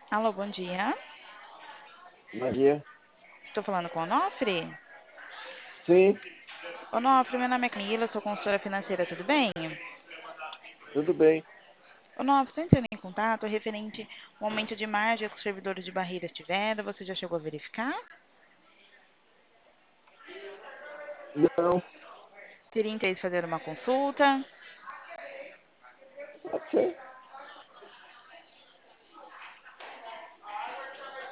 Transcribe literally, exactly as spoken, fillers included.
Alô, bom dia. Maria? Estou falando com o Onofre? Sim, Onofre, meu nome é Camila, sou consultora financeira, tudo bem? tudo bem. Onofre, estou entrando em contato referente ao aumento de margem que os servidores de barreiras tiveram. Você já chegou a verificar? Não, Teria interesse em fazer uma consulta? pode ser.